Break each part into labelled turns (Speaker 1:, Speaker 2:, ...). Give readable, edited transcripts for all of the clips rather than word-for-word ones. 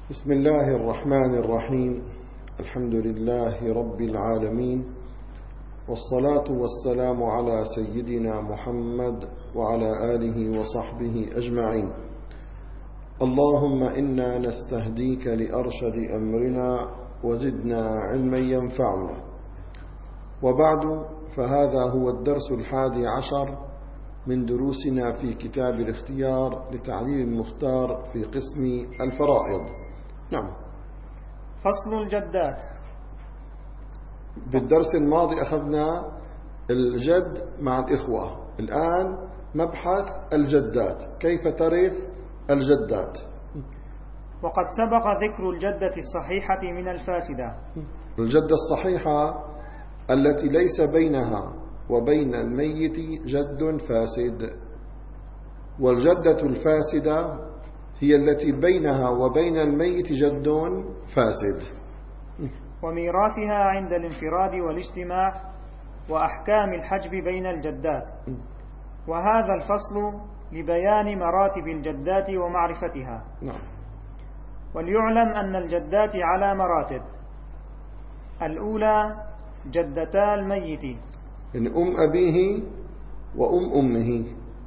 Speaker 1: بسم الله الرحمن الرحيم. الحمد لله رب العالمين، والصلاة والسلام على سيدنا محمد وعلى آله وصحبه أجمعين. اللهم إنا نستهديك لأرشد أمرنا وزدنا علما ينفعنا. وبعد، فهذا هو الدرس 11 من دروسنا في كتاب الاختيار لتعليل المختار في قسم الفرائض. نعم.
Speaker 2: فصل الجدات.
Speaker 1: بالدرس الماضي أخذنا الجد مع الإخوة، الآن مبحث الجدات، كيف ترث الجدات.
Speaker 2: وقد سبق ذكر الجدة الصحيحة من الفاسدة.
Speaker 1: الجدة الصحيحة التي ليس بينها وبين الميت جد فاسد، والجدة الفاسدة هي التي بينها وبين الميت جد فاسد.
Speaker 2: وميراثها عند الانفراد والاجتماع، وأحكام الحجب بين الجدات. وهذا الفصل لبيان مراتب الجدات ومعرفتها.
Speaker 1: نعم.
Speaker 2: وليعلم أن الجدات على مراتب. الأولى جدتا الميت،
Speaker 1: يعني أم أبيه وأم أمه،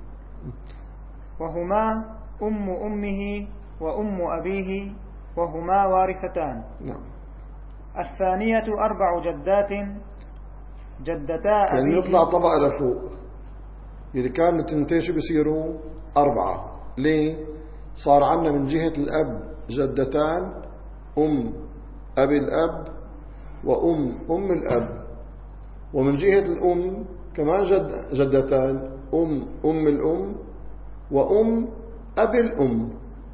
Speaker 2: وهما أم أمه وأم أبيه، وهما وارثتان.
Speaker 1: نعم.
Speaker 2: الثانية 4 جدات، جدتا أبيه.
Speaker 1: يعني نطلع طبقة لفوق، إذا كانوا تنتين شو بيصيروا 4. ليه؟ صار عندنا من جهة الأب جدتان، أم أبي الأب وأم الأب، ومن جهة الأم كمان جدتان، أم الأم وأم أبي الأم.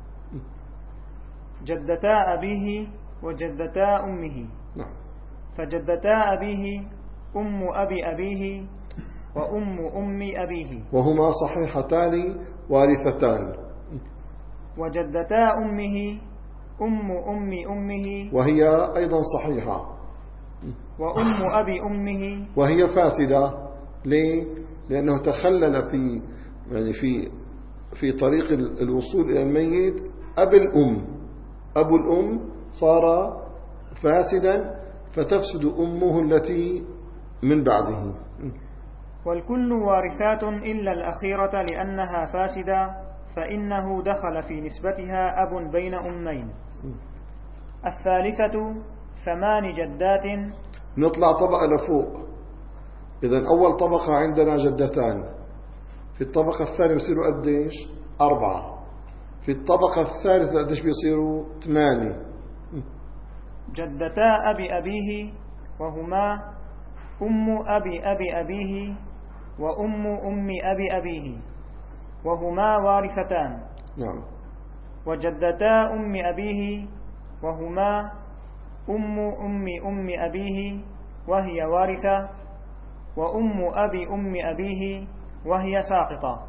Speaker 2: جدتا أبيه وجدتا أمه.
Speaker 1: نعم.
Speaker 2: فجدتا أبيه أم أبي أبيه وأم أبيه،
Speaker 1: وهما صحيحتان وارثتان.
Speaker 2: وجدتا أمه أم أمه،
Speaker 1: وهي أيضا صحيحة.
Speaker 2: وأم أبي أمه،
Speaker 1: وهي فاسدة. ليه؟ لأنه تخلل في طريق الوصول إلى الميت أبو الأم صار فاسدا، فتفسد أمه التي من بعده.
Speaker 2: والكل وارثات إلا الأخيرة لأنها فاسدة، فإنه دخل في نسبتها أب بين أمين. الثالثة 8 جدات.
Speaker 1: نطلع طبقة لفوق. إذن أول طبقة عندنا جدتان، في الطبقة الثانية بيصيروا قديش؟ 4. في الطبقة الثالثة قديش بيصيروا؟ 8.
Speaker 2: جدتا أبي أبيه، وهما أم أبي أبيه وأم أبي أبيه، وهما وارثتان.
Speaker 1: نعم.
Speaker 2: وجدتا أم أبيه، وهما أم أبيه وهي وارثة، وأم أبي أبيه وهي ساقطة.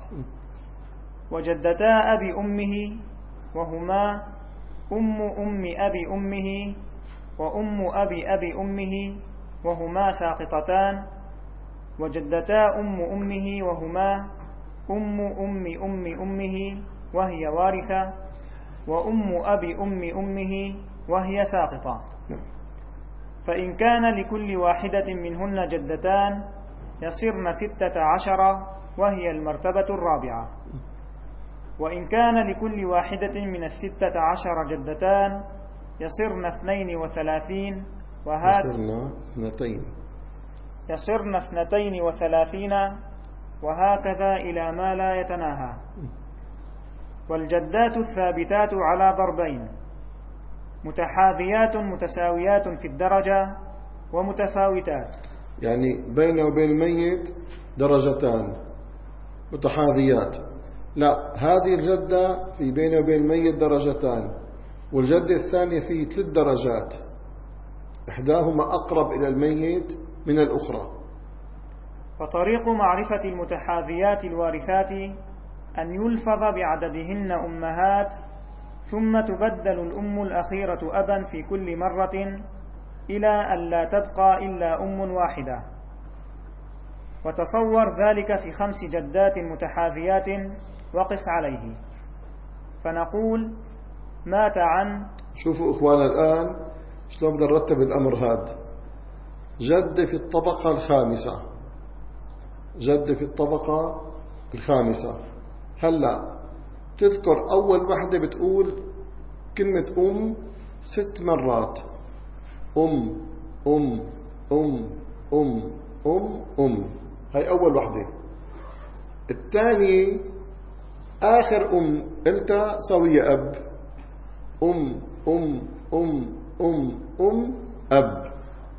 Speaker 2: وجدتا أبي أمه، وهما أم أبي أمه وأم أبي أمه، وهما ساقطتان. وجدتا أمه، وهما أم أمه وهي وارثة، وأم أبي أمه وهي ساقطة. فإن كان لكل واحدة منهن جدتان يصرن 16، وهي المرتبة 4. وإن كان لكل واحدة من 16 جدتان يصرن 32، يصرن 32، وهكذا إلى ما لا يتناهى. والجدات الثابتات على ضربين: متحاذيات متساويات في الدرجة، ومتفاوتات.
Speaker 1: يعني بينه وبين الميت درجتان متحاذيات. لا، هذه الجدة في بينه وبين الميت درجتان، والجدة الثانية في 3 درجات، إحداهما أقرب إلى الميت من الأخرى.
Speaker 2: فطريق معرفة المتحاذيات الوارثات أن يلفظ بعددهن أمهات، ثم تبدل الأم الأخيرة أبا في كل مرة، إلى أن لا تبقى إلا أم واحدة. وتصور ذلك في 5 جدات متحاذيات، وقس عليه. فنقول: مات عن
Speaker 1: شوفوا إخوانا الآن شلون بدنا نرتب الأمر هذا. جد في الطبقة الخامسة، جد في الطبقة الخامسة. هلأ تذكر أول وحدة بتقول كلمة 6 مرات. هاي أول وحدة. الثانية آخر قلتها سوية أب. أب.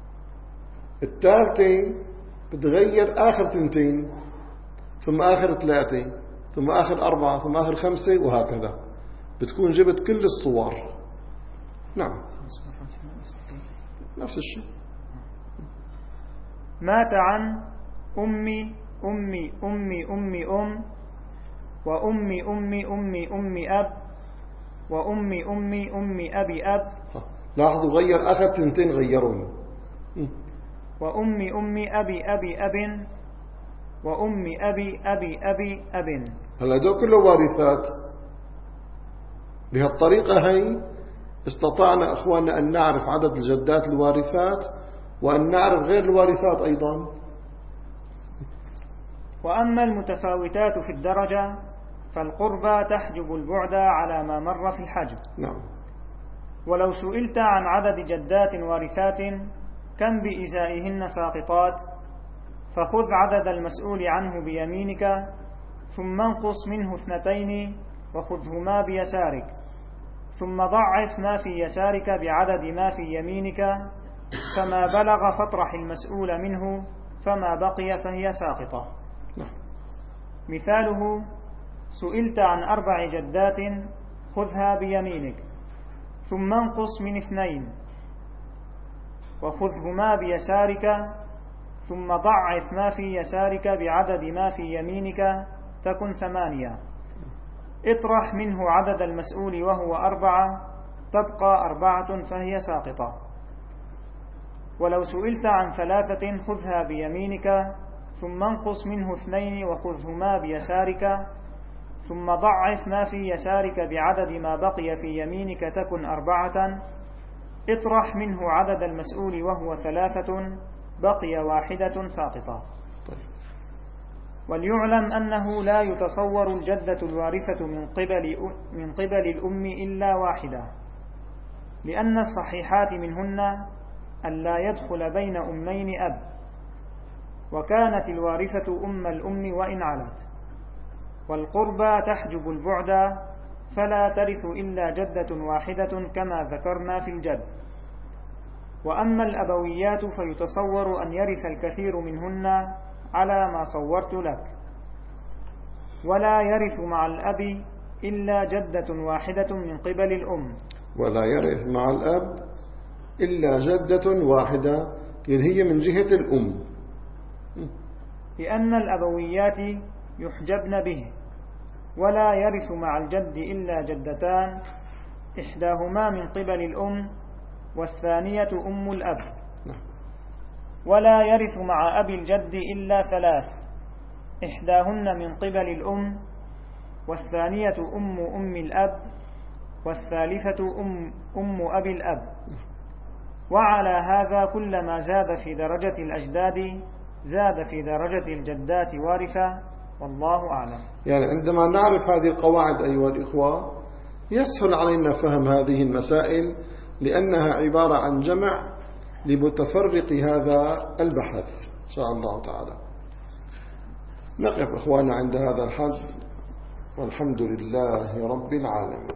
Speaker 1: الثالثة بتغير آخر 2 ثم آخر 3 ثم آخر 4 ثم آخر 5 وهكذا. بتكون جبت كل الصور. نعم نفس الشيء.
Speaker 2: مات عن أمي أمي أمي أمي وأمي أمي أمي أمي أب وأمي أمي أمي أبي أب.
Speaker 1: لاحظوا غير آخر 2 غيرون.
Speaker 2: وأمي أمي أبي أبي أب وأمي أبي أبي أبي أب.
Speaker 1: هلا دول كله وارثات. بهالطريقة هي استطعنا أخواننا أن نعرف عدد الجدات الوارثات وأن نعرف غير الوارثات أيضا.
Speaker 2: وأما المتفاوتات في الدرجة فالقربى تحجب البعد على ما مر في الحجب.
Speaker 1: نعم.
Speaker 2: ولو سئلت عن عدد جدات وارثات كم بإزائهن ساقطات فخذ عدد المسؤول عنه بيمينك ثم انقص منه 2 وخذهما بيسارك ثم ضعف ما في يسارك بعدد ما في يمينك فما بلغ فاطرح المسؤول منه فما بقي فهي ساقطة. مثاله: سئلت عن 4 جدات خذها بيمينك ثم انقص من 2 وخذهما بيسارك ثم ضعف ما في يسارك بعدد ما في يمينك تكن 8 اطرح منه عدد المسؤول وهو 4 تبقى 4 فهي ساقطة. ولو سئلت عن 3 خذها بيمينك ثم انقص منه 2 وخذهما بيسارك ثم ضعف ما في يسارك بعدد ما بقي في يمينك تكن 4 اطرح منه عدد المسؤول وهو 3 بقي 1 ساقطة. وليعلم أنه لا يتصور الجدة الوارثة من قبل الأم إلا واحدة، لأن الصحيحات منهن أن لا يدخل بين أمين أب، وكانت الوارثة أم الأم وإن علت. والقربى تحجب البعد فلا ترث إلا جدة واحدة كما ذكرنا في الجد. وأما الأبويات فيتصور أن يرث الكثير منهن على ما صورت لك، ولا يرث مع الأب إلا جدة واحدة من قبل الأم.
Speaker 1: ولا يرث مع الأب إلا جدة واحدة هي من جهة الأم،
Speaker 2: لأن الأبويات يحجبن به. ولا يرث مع الجد إلا جدتان إحداهما من قبل الأم والثانية أم الأب. ولا يرث مع أبي الجد إلا 3 إحداهن من قبل الأم والثانية أم الأب والثالثة أم أبي الأب. وعلى هذا كلما زاد في درجة الأجداد زاد في درجة الجدات وارثة، والله أعلم.
Speaker 1: يعني عندما نعرف هذه القواعد أيها الإخوة يسهل علينا فهم هذه المسائل، لأنها عبارة عن جمع لمتفرق هذا البحث إن شاء الله تعالى. نقف إخوانا عند هذا الحد، والحمد لله رب العالمين.